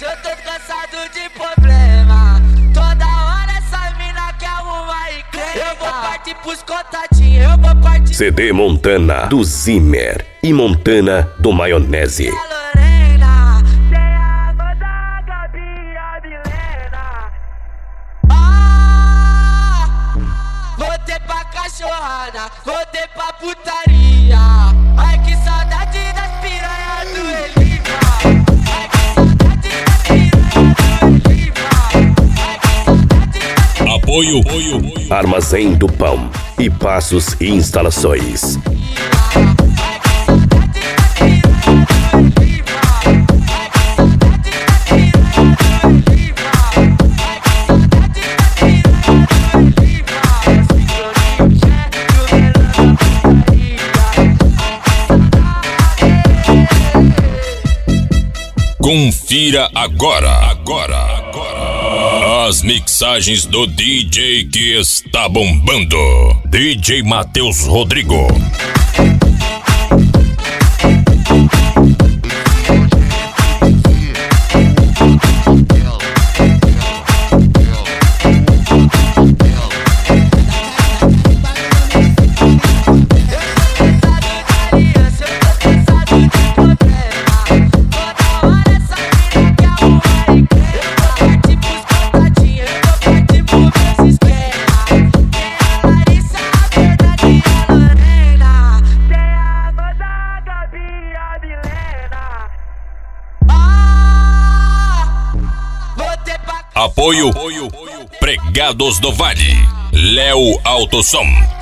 eu tô cansado de problema. Toda hora essa mina quer arrumar encrenca. Eu vou partir pros contatinhos, eu vou partir. CD Montana do Zimmer e Montana do Maionese. A Lorena, tem a água da Gabi e a Milena. Voltei pra cachorrada, voltei pra putaria. Ai que saudade das piranhas do Eliva. Ai que saudade das piranhas do Eliva. Ai que saudade das piranhas. Apoio Armazém do Pão e Passos Instalações. Confira agora. As mixagens do DJ que está bombando. DJ Matheus Rodrigo. Apoio Pregados do Vale, Léo Autosom.